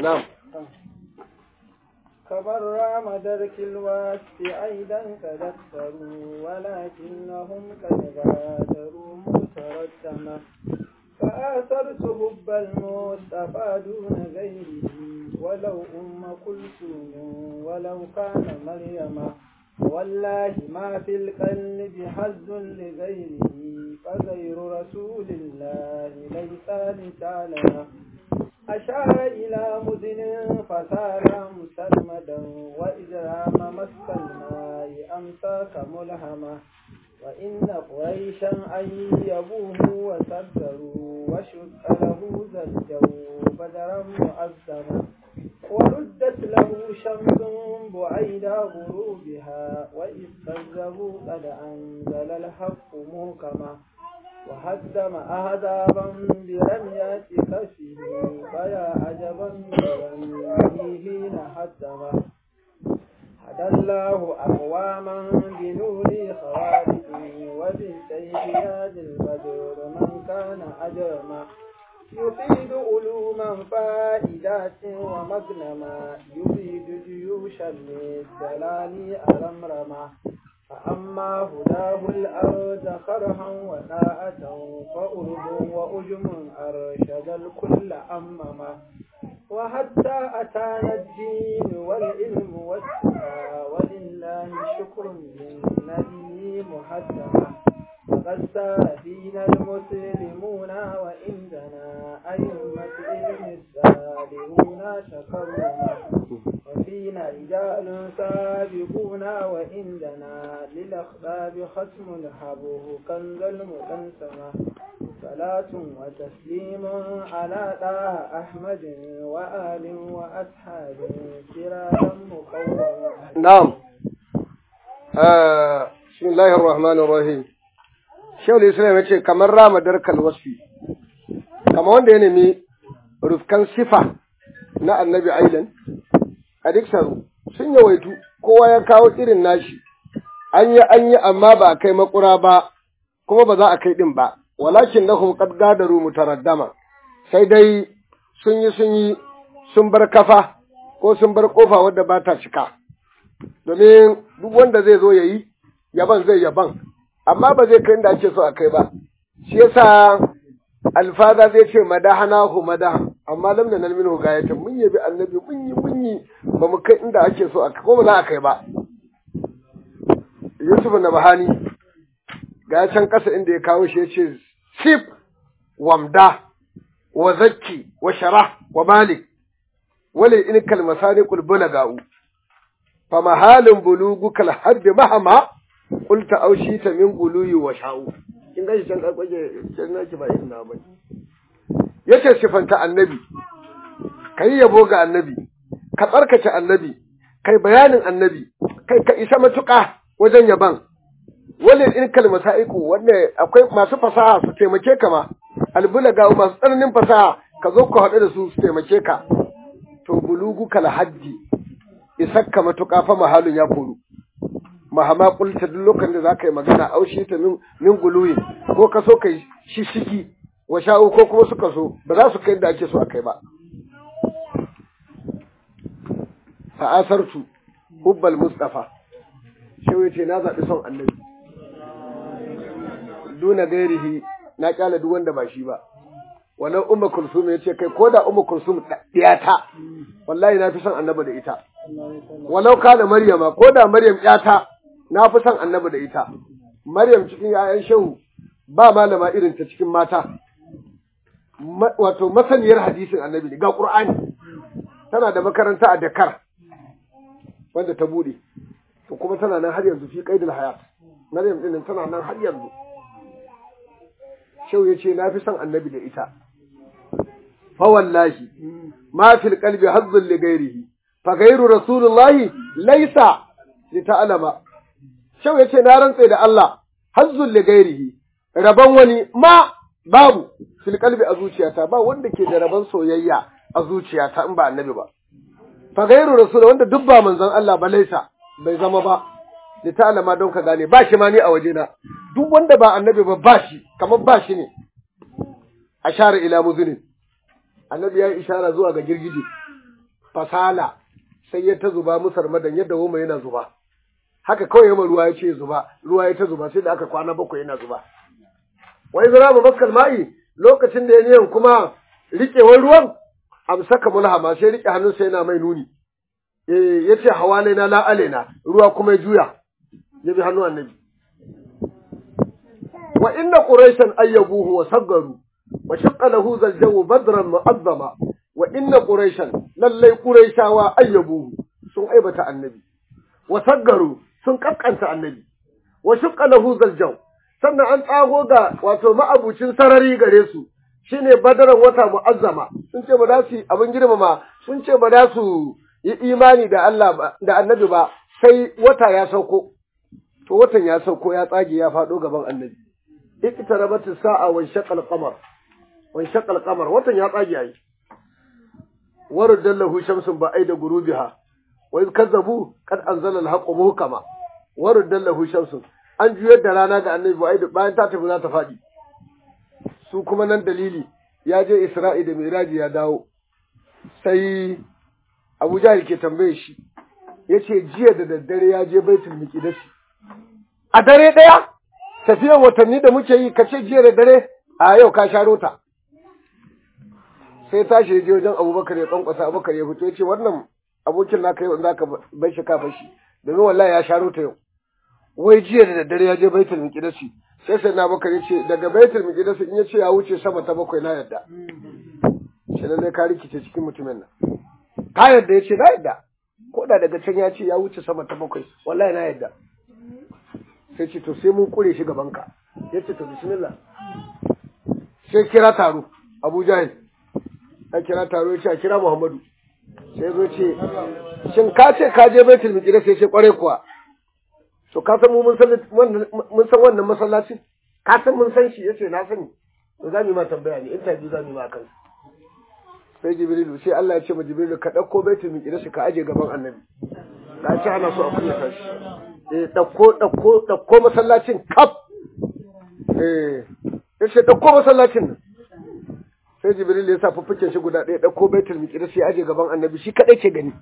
na'am كبر درك الواسط أيضا قد اكثروا ولكنهم قد غادروا متردما فآثرت حب المصطفى دون غيره ولو كلثوم ولو كان مريم والله ما في القلب حظ لغيره فغير رسول الله ليس لتعلم أشار إلى مدن فسار مسرمدا وإذا مسك الماء أمساك ملهما وإن قريشا أيبوه وسدروا وشق له زجوا بدرا معظما وردت له شمس بعيد غروبها وإذ كذبوا قد أنزل الحق محكما وهدم أهدابا برميات كفه فيا عجبا برميه حين هدما هدى الله أقواما بنور خوارجه وبالسيف ياد البدر من كان أجرما يفيد علوما فائدات ومغنما يفيد جيوشا للدلال أرمرما فأما هداه الأرض خرها وناءة فأرض وأجم أرشد الكل أمما وحتى أتانا الدين والعلم والتقى ولله شكر للنبي محتما فقد سار فينا المسلمون وعندنا أئمة علم السابقون شكرنا وفينا رجال سابقون وعندنا للأخباب ختم الحبه كنز المكنسمة صلاة وتسليم على طه أحمد وآل وأصحاب كرام مقوما. نعم. بسم الله الرحمن الرحيم. Shehul Islam ya ce kamar rama darkal wasfi, kama wanda ya nemi rufkan sifa na annabi ailan, a diksaru sun yawaitu kowa ya kawo irin nashi, an yi amma ba a kai makura ba, kuma ba za a kai ɗin ba, walakin na qad gadaru mutaraddama, sai dai sun bar kafa ko sun bar kofa wadda ba ta cika, domin duk wanda zai zo ya yi, yaban zai yaban. Amma ba zai kai inda ake so a kai ba, shi yasa alfaza zai ce madahanahu madahan, amma lam nanal minhu gayatan, mun yabi annabi mun yi ba mu kai inda ake so a kai, ko ba za a kai ba. Yusuf Nabhani ga can kasa inda ya kawo shi yace sif wamda wa zakki wa sharah wa malik wala in kal masaniqul bulagau fa mahalun bulugukal hadd mahama qulta aushita min quluyi wa sha'u. Kin gashi can karkwaje can naki ba irin na bane. Yace sifanta annabi, kai yabo ga annabi, ka tsarkace annabi, kai bayanin annabi, kai ka isa matuƙa wajen yaban. Wallin in kalmata iku wanda akwai masu fasaha su taimake ka ma, albulaga masu tsananin fasaha ka zo ku haɗu da su su taimake ka. To bulugu kal haddi isakka matuƙa fa mahalun ya koru. Mahama kulta duk lokacin da zaka yi magana aushi ta min guluyi ko ka so kai shishigi wa sha'u ko kuma suka so ba za su kai da ake so a kai ba. Fa asartu hubbal mustafa shi yace na zabi son annabi duna gairihi na kyala duk wanda ba shi ba. Walau ummu kulsum yace kai koda ummu kulsum diyata wallahi na fi son annabi da ita. Walau kana maryama koda maryam yata na fi son annabi da ita. Maryam cikin ‘ya'yan shehu ba malama irin ta cikin mata, wato masaniyar hadisin annabi ne, ga ƙur'ani, tana da makaranta a Dakar, wanda ta buɗe, to kuma tana nan har yanzu fi ƙaidul hayat. Maryam ɗin tana nan har yanzu. Shehu ya ce, na fi son annabi da ita. Fa wallahi, ma fil qalbi hazzun li ghairihi, fa ghairu rasulullahi laysa li ta'lama. Shau ya ce, na rantse da Allah, hazzun li gairihi, rabon wani ma babu fil kalbi a zuciyata, ba wanda ke da rabon soyayya a zuciyata in ba annabi ba. Fa gairu rasul wanda duk ba manzon Allah ba laisa bai zama ba, li ta'lama don ka gane ba shi ma ni a wajena. Duk wanda ba annabi ba shi, kamar ba shi ne. Ashara ila muzinin. Annabi ya yi ishara zuwa ga girgije. fasala sai ya ta zuba musar madan yadda woma yana zuba haka kawai yamma ruwa ya ce zuba ruwa ya ta zuba sai da aka kwana 7 yana zuba wai zara mu baskal mai lokacin da ya niyan kuma riƙewar ruwan amsaka mulhama sai riƙe hannunsa yana mai nuni yace hawalaina la alaina ruwa kuma ya juya ya bi hannu annabi wa inna quraishan ayyabuhu wa saggaru wa shaqqa lahu zaljawu badran mu'azzama wa inna quraishan lallai quraishawa ayyabuhu sun aibata annabi wa saggaru sun kaskanta annabi wa shaqqa lahu zaljawu sannan an tsago ga wato ma'abucin sarari gare su shine badaran wata mu'azzama sun ce ba za su abin girmama sun ce ba za su yi imani da Allah ba da annabi ba sai wata ya sauko to watan ya sauko ya tsage ya fado gaban annabi iktarabat sa'a wa shaqal qamar watan ya tsage yayi waradallahu shamsun ba aida gurubiha wa iz kazzabu kad anzala al-haqqu muhkama waradallahu shamsun an juyar da rana ga annabi ba aida bayan ta tafi za ta fadi su kuma nan dalili ya je Isra'i da Miraji ya dawo sai Abu Jahl ke tambaye shi yace jiya da daddare ya je Baitul Miqdis a dare daya tafiyar watanni da muke yi kace jiya da dare a yau ka sharo ta sai tashi je wajen Abubakar ya kankwasa Abubakar ya fito yace wannan abokin naka yau zaka bar shi ka fashi domin wallahi ya sharo ta yau wai jiya da daddare ya je Baitul Miqdis sai na Abubakar yace daga Baitul Miqdis in yace ya wuce sama ta 7 na yadda shi lalle ka rikice cikin mutumin nan ka yadda yace na yadda ko da daga can ya ce ya wuce sama ta 7 wallahi na yadda sai ce to sai mun kure shi gaban ka yace to bismillah sai kira taro Abu Jahl ya kira taro yace a kira Muhammadu sai zo ce shin ka ce ka je Baitul Miqdis sai ce kware kuwa to ka san mun san wannan masallaci ka san mun san shi yace na sani to zamu ma tambaya ne interview zamu ma kan sai Jibrilu sai Allah ya ce ma Jibrilu ka dauko Baitul Miqdis ka aje gaban Annabi ka ce ana so a kunya shi dauko masallacin kaf yace dauko masallacin nan sai Jibril ya sa fuffuken shi guda ɗaya dauko Baitul Miqdis ya aje gaban Annabi shi kadai ke gani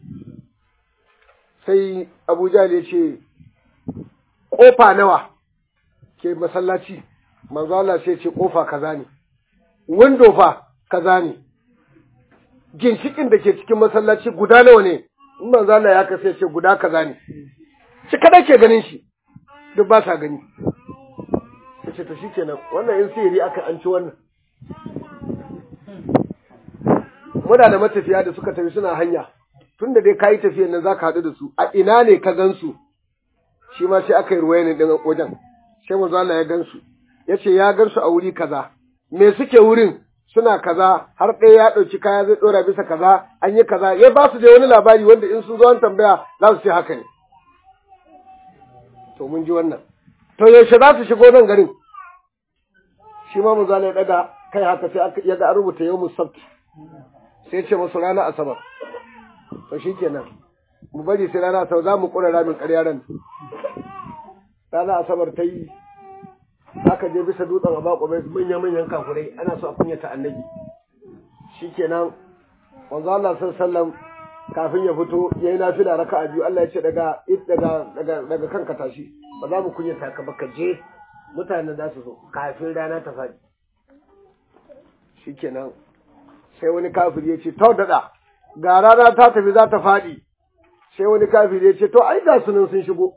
sai Abu Jahl ya ce kofa nawa ke masallaci manzo Allah sai ce kofa kaza ne window fa kaza ne ginshikin da ke cikin masallaci guda nawa ne in manzo Allah ya kace ce guda kaza ne shi kada ke ganin shi duk ba sa gani sai to shikenan wannan in sirri aka an ci wannan muna da matafiya da suka tafi suna hanya tunda dai kai tafiyar nan zaka hadu da su a ina ne ka gansu shi ma sai aka yi ruwaye din wajen sai manzo Allah ya gansu yace ya gansu a wuri kaza me suke wurin suna kaza har ɗaya ya ɗauki kaya zai ɗora bisa kaza an yi kaza ya ba su da wani labari wanda in sun zo an tambaya za su ce haka ne to mun ji wannan to yaushe za su shigo nan garin shi ma manzo Allah ya daga kai haka sai aka yaga an rubuta yawmus sabt sai ce musu rana asabar to shikenan mu bari sai rana asabar za mu kura ramin ƙarya ran rana asabar ta yi aka je bisa dutsen a bako bai manyan kafurai ana so a kunyata annabi shikenan manzo Allah sallallahu kafin ya fito yayi nafila raka'a biyu Allah ya ce daga kanka tashi ba za mu kunyata ka ba ka je mutanen za su zo kafin rana ta faɗi shikenan sai wani kafiri ya ce to dada ga rana ta tafi za ta faɗi sai wani kafiri ya ce to ai ga sunan sun shigo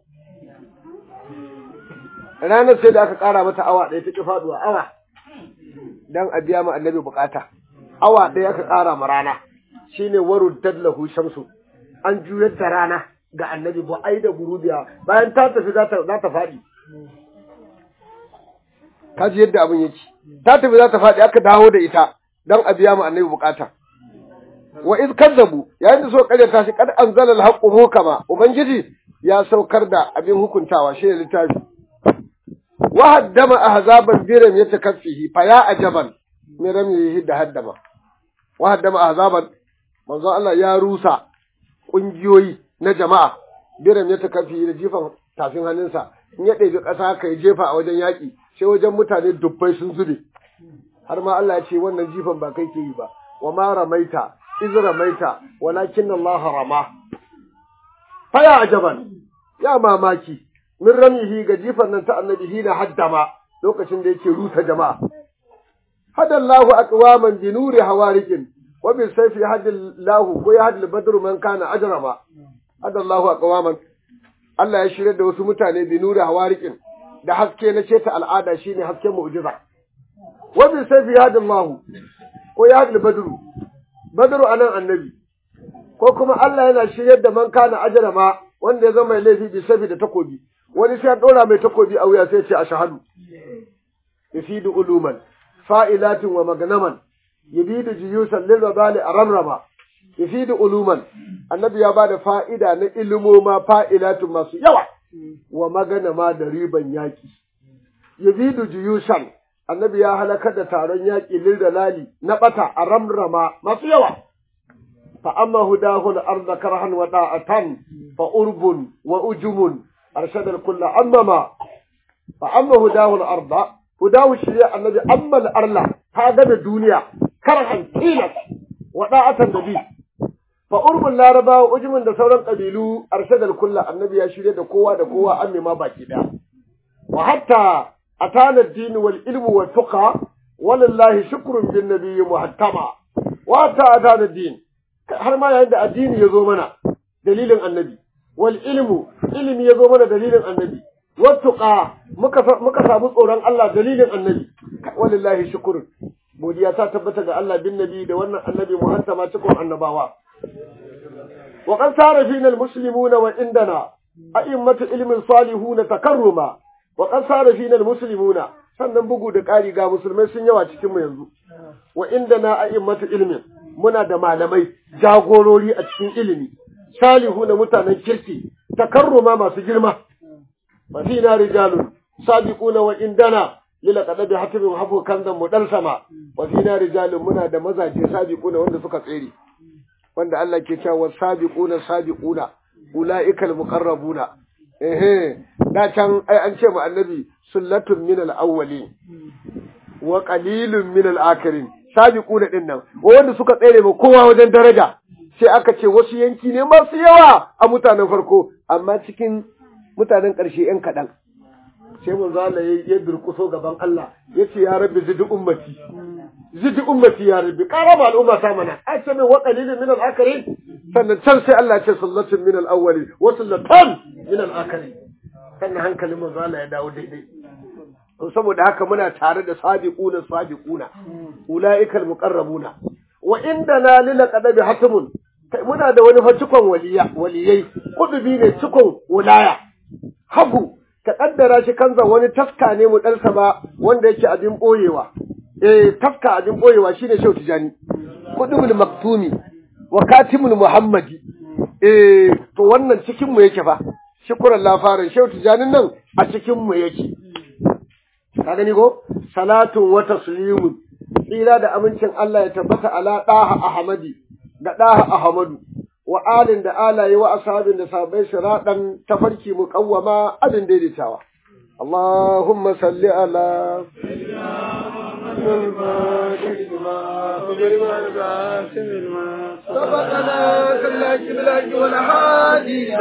ranar sai da aka ƙara mata awa ɗaya ta ƙi faɗuwa awa don a biya ma annabi bukata awa ɗaya aka ƙara ma rana shine waruddad lahu shamsu an juyar da rana ga annabi ba ai da gurubiya bayan ta tafi za ta faɗi kaji yadda abin yake ta tafi za ta faɗi aka dawo da ita don a biya ma annabi bukata wa iz kazzabu yayin da so karyata shi kad anzala al-haqqu hukama ubangiji ya saukar da abin hukuntawa shi ne littafi wa haddama ahzaban biram yatakaffihi fa ya ajaban miram yihi da haddama wa haddama ahzaban manzo Allah ya rusa kungiyoyi na jama'a biram yatakaffihi da jifan tafin hannunsa in ya ɗebi ƙasa haka ya jefa a wajen yaƙi sai wajen mutane dubbai sun zube har ma Allah ya ce wannan jifan ba kai ke yi ba wa ma ramaita iz ramaita walakin Allah rama fa ya ajaban ya mamaki min ramihi ga jifan nan ta annabi hina haddama lokacin da yake rusa jama'a hadallahu aqwaman bi nuri hawarikin wa bi sayfi hadallahu ko ya hadal badru man kana ajrama hadallahu aqwaman Allah ya shirye da wasu mutane bi nuri hawarikin da haske na ce ta al'ada shine hasken mu'jiza wa bi sayfi hadallahu ko ya hadal badru anan annabi ko kuma Allah yana shirye da man kana ajrama wanda ya zama mai laifi bi sayfi da takobi wani sai dora mai takobi a wuya sai ce ashhadu yafidu uluman fa'ilatin wa magnaman yabidu jiyusan lil wabali aramrama yafidu uluman annabi ya bada fa'ida na ilmoma fa'ilatun masu yawa wa maganama da riban yaki yabidu jiyusan annabi ya halaka da taron yaki lil dalali na bata aramrama masu yawa fa amma hudahu al-ardh karhan wa da'atan fa urbun wa ujumun arshada al-kull amma fa amma hudahu al-ardh hudahu shari'a annabi amma al-arla ta ga da duniya karhan tilas wa da'atan nabi fa urbun laraba wa ujumun da sauran kabilu arshada al-kull annabi ya shirye da kowa amma ma baki daya wa hatta atana ad-din wal ilmu wal tuqa walillahi shukrun bin nabiy muhattama wa hatta atana ad-din har ma yayin da addini ya zo mana dalilin annabi wal ilmi ya zo mana dalilin annabi wattuqa muka samu tsoron Allah dalilin annabi wallahi shukrun godiya ta tabbata ga Allah bin nabi da wannan annabi muhattama cikin annabawa wa qad sara fina al muslimuna wa indana a'immatu ilmin salihuna takarruma wa qad sara fina al muslimuna sannan bugu da ƙari ga musulmai sun yawa cikin mu yanzu wa indana a'immatu ilmin muna da malamai jagorori a cikin ilimi salihu na mutanen kirki takarruma masu girma wa fina rijalun sabiquna wa indana lila qadabi hatibin hafu kanzan mudal sama wa fina rijalun muna da mazaje sabiquna wanda suka tsere wanda Allah ke cewa sabiquna ulaikal muqarrabuna da can ai an ce mu annabi sullatun min al-awwalin wa qalilun min al-akhirin sabiquna din nan wanda suka tsere ma kowa wajen daraja sai aka ce wasu yanki ne masu yawa a mutanen farko amma cikin mutanen ƙarshe yan kaɗan sai mun zala ya durkuso gaban Allah yace ya rabbi zidi ummati ya rabbi qaraba al'umma ta mana a ce min wa qalilun min al-akhirin sannan can sai Allah ya ce sallatun min al-awwali wa sallatun min al-akhirin sannan hankalin mun zala ya dawo daidai saboda haka muna tare da sabiquna ulaikal muqarrabuna wa indana lil qadabi hatimun muna da wani fa cikon waliyai kudubi ne cikon wilaya hagu ka kaddara shi kanza wani taska ne mu dalsa ba wanda yake abin boyewa taska abin boyewa shine Shehu Tijani kudubul maktumi wa katimul muhammadi to wannan cikin mu yake fa shukran lafarin Shehu Tijanin nan a cikin mu yake ka gani ko salatun wa taslimun tsira da amincin Allah ya tabbata ala daha ahmadi da daha ahmadu wa alin da alaye wa ashabin da sahabbai shiradan tafarki muqawwama abin daidaitawa Allahumma salli ala sayyidina